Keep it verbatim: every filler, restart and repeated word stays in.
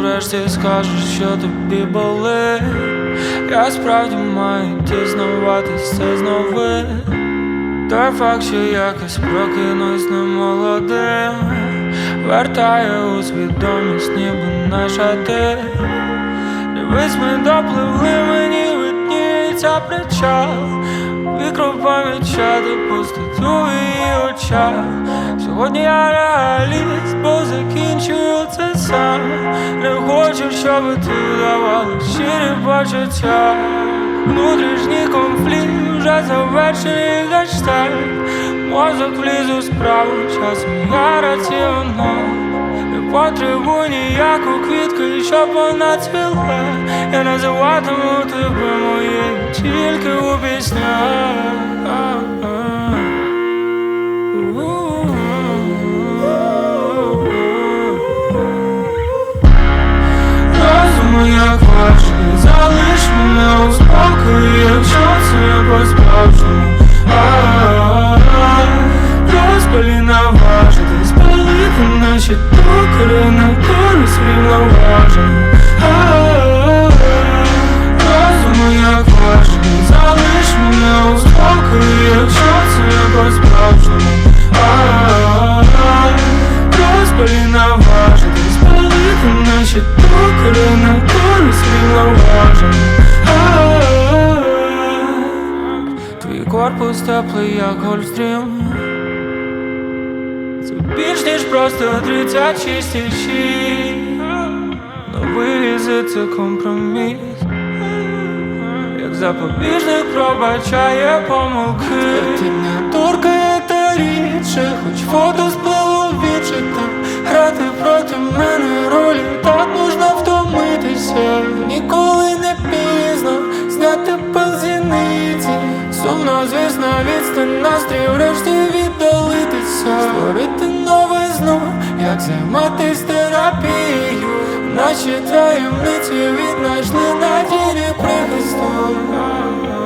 врешті скажеш, що тобі болить. Я справді маю дізнаватись це знову. Той факт, що якось прокинусь немолодим, вертає у свідомість, ніби наша ти. Дивись, ми допливли, мені видніється причал. Вікро помічати пустоту в її очах. Сьогодні я реаліст, бо закінчую це сам. Не хочу, щоб ти давала щирі почуття. Внутрішній конфлікт вже завершений гештальт. Мозок вліз у справу, часом я раціонал. Не потребую ніяку квітку, і щоб вона цвіла. Я називатиму тебе моєю тільки у піснях. Розуму як важкий, залиш мене у спокої, якщо це по-справжньому. Розпалі наважити, спалити наші токари на користь рівноваження. Розуму як важкий, залиш мене у спокої, якщо це по-справжньому. Розпалі наважити, спалити наші токари на користь рівноваження. Твій корпус теплий, як Гольфстрім. Це більш ніж просто тридцять шість і шість. Новий візит – це компроміс. Як запобіжник пробачає помилки. Не торкає та рідше, хоч фото сплило відчиття. Грати проти мене ролі, так можна втомитися. Ніколи не пізно зняти пил зіниці. Сумно, звісно, відстань, настрій врешті віддалитися. Створити новизну, як займатись терапією. Наші таємниці віднайшли надійні прихисток.